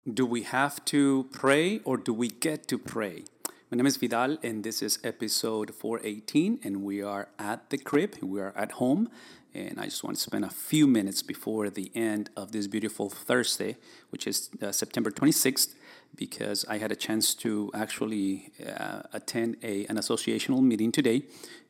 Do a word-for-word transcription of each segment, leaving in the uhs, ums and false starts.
Do we have to pray or do we get to pray? My name is Vidal, and this is episode four eighteen, and we are at the crib. We are at home, and I just want to spend a few minutes before the end of this beautiful Thursday, which is uh, September twenty-sixth, because I had a chance to actually uh, attend a, an associational meeting today.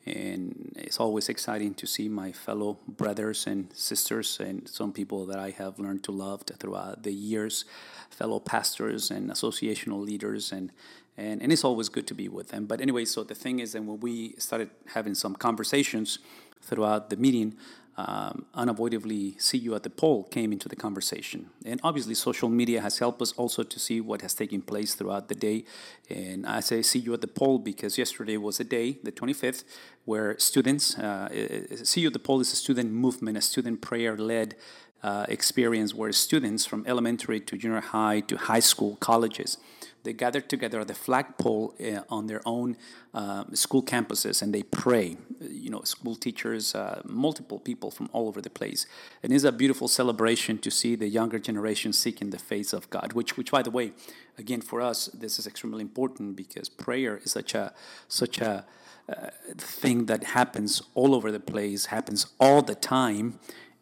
And it's always exciting to see my fellow brothers and sisters and some people that I have learned to love throughout the years, fellow pastors and associational leaders, and, and, and it's always good to be with them. But anyway, so the thing is that when we started having some conversations throughout the meeting, um, unavoidably see you at the poll came into the conversation. And obviously social media has helped us also to see what has taken place throughout the day. And I say see you at the poll because yesterday was a day, the twenty-fifth, where students, uh, see you at the poll is a student movement, a student prayer-led uh, experience where students from elementary to junior high to high school, colleges, they gather together at the flagpole uh, on their own uh, school campuses and they pray. You know, school teachers, uh, multiple people from all over the place. And it's a beautiful celebration to see the younger generation seeking the face of God, which, which by the way, again, for us, this is extremely important because prayer is such a, such a uh, thing that happens all over the place, happens all the time.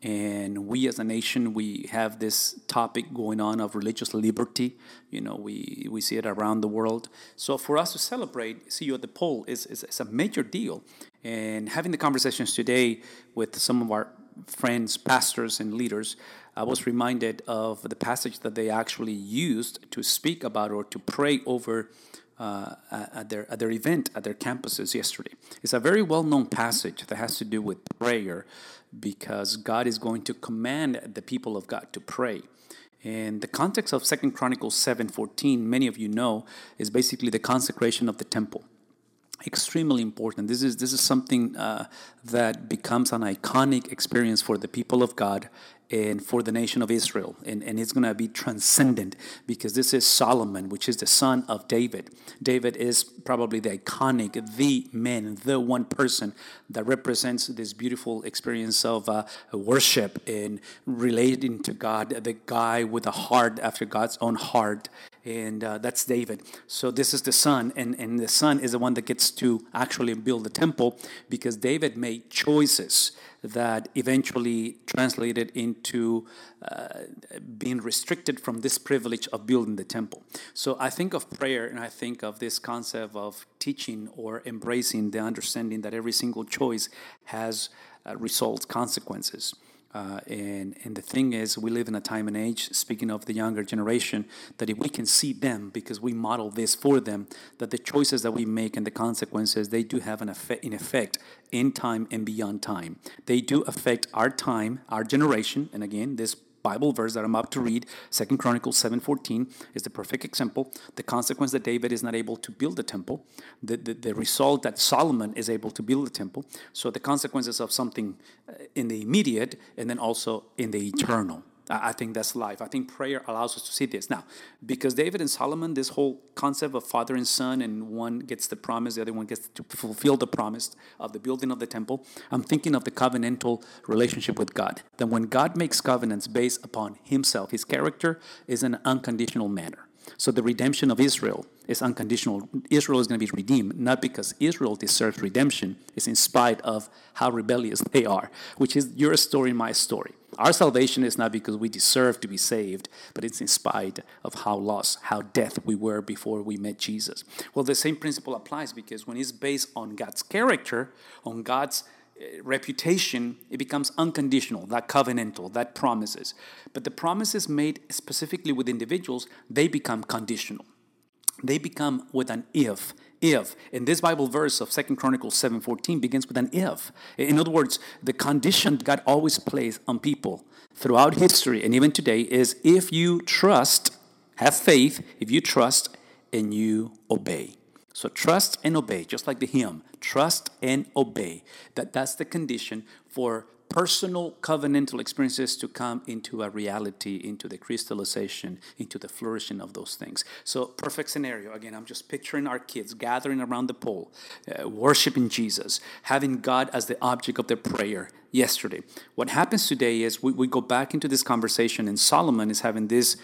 And we as a nation, we have this topic going on of religious liberty. You know, we, we see it around the world. So for us to celebrate, see you at the poll is, is, is a major deal. And having the conversations today with some of our friends, pastors, and leaders, I was reminded of the passage that they actually used to speak about or to pray over Uh, at their at their event at their campuses yesterday. It's a very well-known passage that has to do with prayer because God is going to command the people of God to pray. And the context of Second Chronicles seven fourteen, many of you know, is basically the consecration of the temple. Extremely important. This is this is something uh, that becomes an iconic experience for the people of God and for the nation of Israel. And, and it's going to be transcendent because this is Solomon, which is the son of David. David is probably the iconic, the man, the one person that represents this beautiful experience of uh, worship and relating to God, the guy with a heart after God's own heart. And uh, that's David. So this is the son, and, and the son is the one that gets to actually build the temple because David made choices that eventually translated into uh, being restricted from this privilege of building the temple. So I think of prayer and I think of this concept of teaching or embracing the understanding that every single choice has uh, results, consequences. Uh, and, and the thing is, we live in a time and age, speaking of the younger generation, that if we can see them, because we model this for them, that the choices that we make and the consequences, they do have an effect, in effect in time and beyond time. They do affect our time, our generation, and again, this Bible verse that I'm about to read, Second Chronicles seven fourteen, is the perfect example. The consequence that David is not able to build the temple, the, the, the result that Solomon is able to build the temple. So the consequences of something in the immediate and then also in the eternal. I think that's life. I think prayer allows us to see this. Now, because David and Solomon, this whole concept of father and son, and one gets the promise, the other one gets to fulfill the promise of the building of the temple, I'm thinking of the covenantal relationship with God. That when God makes covenants based upon himself, his character is in an unconditional manner. So the redemption of Israel is unconditional. Israel is going to be redeemed, not because Israel deserves redemption. It's in spite of how rebellious they are, which is your story, my story. Our salvation is not because we deserve to be saved, but it's in spite of how lost, how death we were before we met Jesus. Well, the same principle applies because when it's based on God's character, on God's reputation, it becomes unconditional, that covenantal, that promises. But the promises made specifically with individuals, they become conditional. They become with an if. If. And this Bible verse of Second Chronicles seven fourteen begins with an if. In other words, the condition God always plays on people throughout history and even today is if you trust, have faith, if you trust and you obey. So trust and obey, just like the hymn, trust and obey. That, that's the condition for personal covenantal experiences to come into a reality, into the crystallization, into the flourishing of those things. So perfect scenario. Again, I'm just picturing our kids gathering around the pole, uh, worshiping Jesus, having God as the object of their prayer yesterday. What happens today is we, we go back into this conversation and Solomon is having this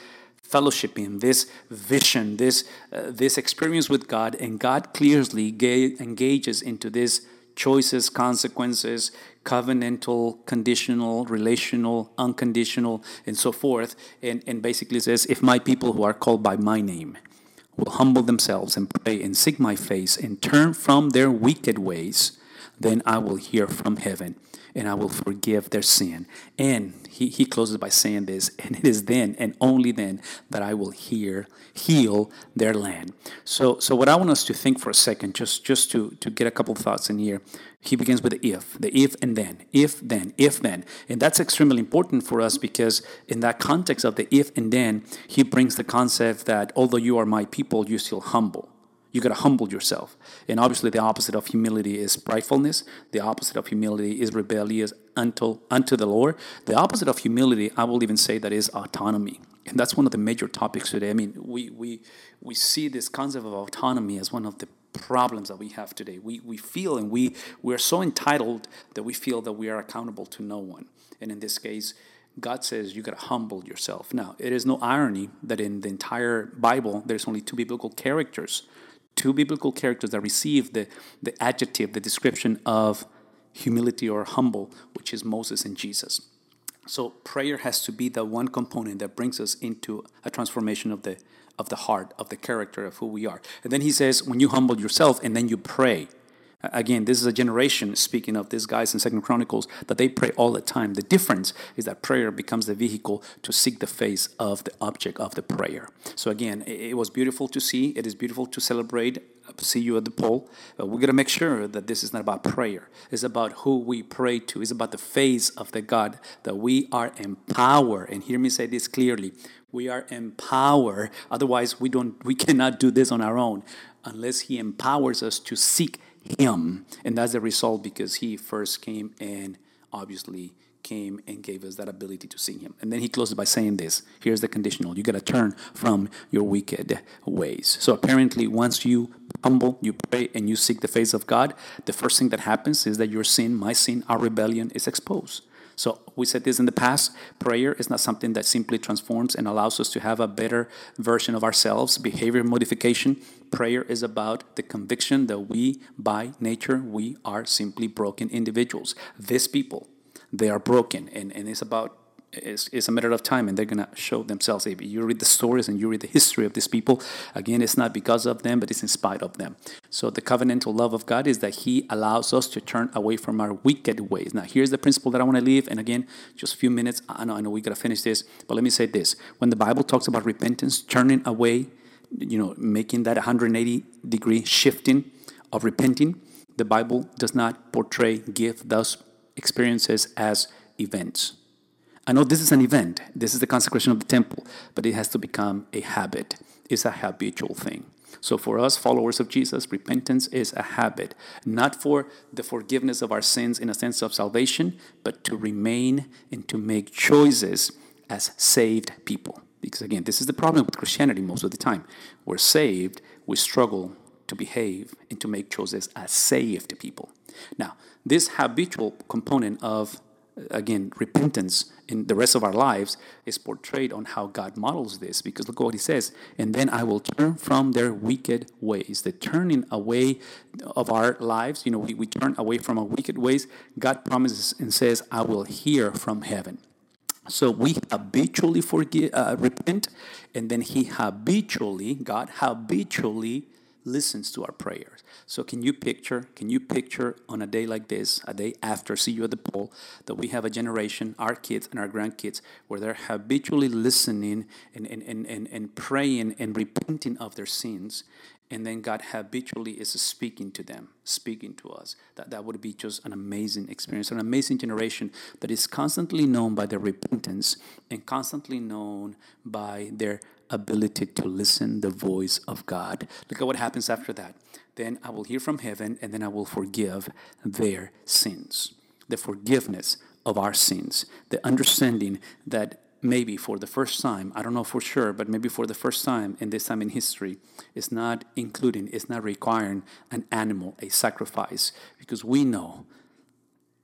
fellowshipping, this vision, this uh, this experience with God, and God clearly ga- engages into this choices, consequences, covenantal, conditional, relational, unconditional, and so forth, and, and basically says, if my people who are called by my name will humble themselves and pray and seek my face and turn from their wicked ways, then I will hear from heaven and I will forgive their sin. And he, he closes by saying this, and it is then and only then that I will hear, heal their land. So so what I want us to think for a second, just, just to, to get a couple thoughts in here, he begins with the if, the if and then, if then, if then. And that's extremely important for us because in that context of the if and then, he brings the concept that although you are my people, you're still humble. You got to humble yourself. And obviously the opposite of humility is pridefulness. The opposite of humility is rebellious unto, unto the Lord. The opposite of humility, I will even say that is autonomy. And that's one of the major topics today. I mean, we we we see this concept of autonomy as one of the problems that we have today. We we feel and we we are so entitled that we feel that we are accountable to no one. And in this case, God says you got to humble yourself. Now, it is no irony that in the entire Bible, there's only two biblical characters Two biblical characters that receive the, the adjective, the description of humility or humble, which is Moses and Jesus. So prayer has to be the one component that brings us into a transformation of the of the heart, of the character of who we are. And then he says, when you humble yourself and then you pray. Again, this is a generation, speaking of these guys in Second Chronicles, that they pray all the time. The difference is that prayer becomes the vehicle to seek the face of the object of the prayer. So again, it was beautiful to see. It is beautiful to celebrate. See you at the poll. But we're going to make sure that this is not about prayer. It's about who we pray to. It's about the face of the God that we are empowered. And hear me say this clearly. We are empowered. Otherwise, we don't. We cannot do this on our own unless he empowers us to seek him. And that's the result because he first came and obviously came and gave us that ability to see him. And then he closes by saying this. Here's the conditional. You got to turn from your wicked ways. So apparently once you humble, you pray, and you seek the face of God, the first thing that happens is that your sin, my sin, our rebellion is exposed. So we said this in the past, prayer is not something that simply transforms and allows us to have a better version of ourselves, behavior modification. Prayer is about the conviction that we, by nature, we are simply broken individuals. These people, they are broken, and, and it's about It's, it's a matter of time, and they're going to show themselves. If you read the stories and you read the history of these people, again, it's not because of them, but it's in spite of them. So the covenantal love of God is that he allows us to turn away from our wicked ways. Now, here's the principle that I want to leave, and again, just a few minutes. I know, I know we got to finish this, but let me say this. When the Bible talks about repentance, turning away, you know, making that one hundred eighty degree shifting of repenting, the Bible does not portray, give those experiences as events. I know this is an event. This is the consecration of the temple, but it has to become a habit. It's a habitual thing. So for us, followers of Jesus, repentance is a habit, not for the forgiveness of our sins in a sense of salvation, but to remain and to make choices as saved people. Because again, this is the problem with Christianity most of the time. We're saved, we struggle to behave and to make choices as saved people. Now, this habitual component of, again, repentance in the rest of our lives is portrayed on how God models this, because look at what he says, and then I will turn from their wicked ways. The turning away of our lives, you know, we, we turn away from our wicked ways. God promises and says, I will hear from heaven. So we habitually forgive, uh, repent, and then he habitually, God habitually listens to our prayers. So can you picture, can you picture on a day like this, a day after See You at the Poll, that we have a generation, our kids and our grandkids, where they're habitually listening and, and, and, and, and praying and repenting of their sins, and then God habitually is speaking to them, speaking to us. That, that would be just an amazing experience, an amazing generation that is constantly known by their repentance and constantly known by their ability to listen the voice of God. Look at what happens after that. Then I will hear from heaven, and then I will forgive their sins. The forgiveness of our sins. The understanding that maybe for the first time, I don't know for sure, but maybe for the first time in this time in history, it's not including, it's not requiring an animal, a sacrifice, because we know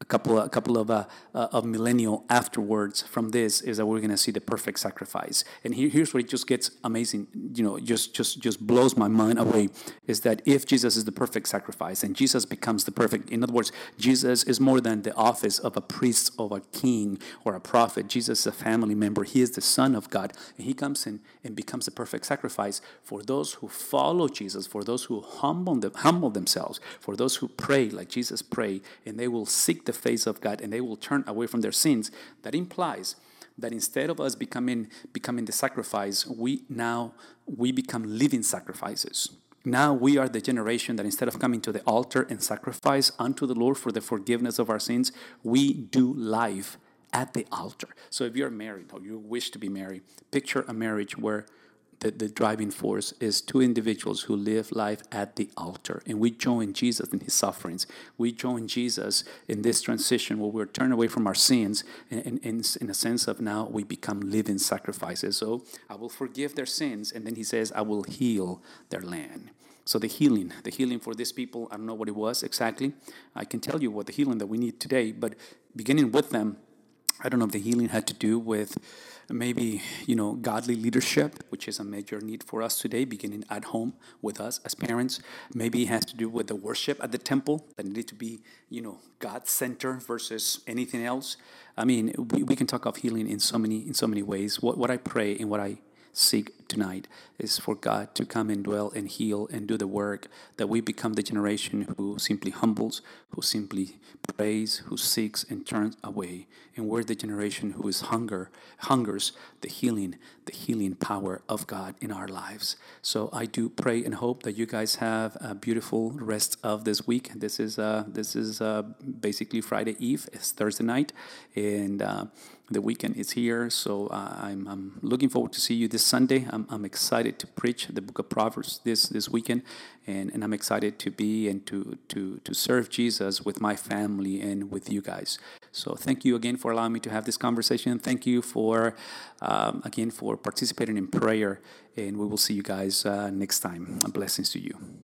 a couple a couple of uh, uh, of millennial afterwards from this is that we're going to see the perfect sacrifice. And here, here's where it just gets amazing, you know, just just just blows my mind away, is that if Jesus is the perfect sacrifice and Jesus becomes the perfect, in other words, Jesus is more than the office of a priest, of a king, or a prophet. Jesus is a family member. He is the Son of God, and he comes in and becomes the perfect sacrifice for those who follow Jesus, for those who humble them, humble themselves, for those who pray like Jesus prayed, and they will seek the face of God and they will turn away from their sins. That implies that instead of us becoming becoming the sacrifice, we now we become living sacrifices. Now we are the generation that instead of coming to the altar and sacrifice unto the Lord for the forgiveness of our sins, we do life at the altar. So if you're married or you wish to be married, picture a marriage where The, the driving force is two individuals who live life at the altar. And we join Jesus in his sufferings. We join Jesus in this transition where we're turned away from our sins. And, and, and in a sense of now we become living sacrifices. So I will forgive their sins. And then he says, I will heal their land. So the healing, the healing for these people, I don't know what it was exactly. I can tell you what the healing that we need today. But beginning with them, I don't know if the healing had to do with maybe, you know, godly leadership, which is a major need for us today, beginning at home with us as parents. Maybe it has to do with the worship at the temple, that it need to be, you know, God-centered versus anything else. I mean, we, we can talk of healing in so many in so many ways. What what I pray and what I seek tonight is for God to come and dwell and heal and do the work, that we become the generation who simply humbles, who simply prays, who seeks and turns away. And we're the generation who is hunger, hungers the healing, the healing power of God in our lives. So I do pray and hope that you guys have a beautiful rest of this week. This is uh, this is uh, basically Friday Eve. It's Thursday night, and uh, the weekend is here. So uh, I'm I'm looking forward to see you this Sunday. I'm I'm excited to preach the book of Proverbs this this weekend, and, and I'm excited to be and to to to serve Jesus with my family and with you guys. So thank you again for allowing me to have this conversation. Thank you for um, again for participating in prayer, and we will see you guys uh, next time. Blessings to you.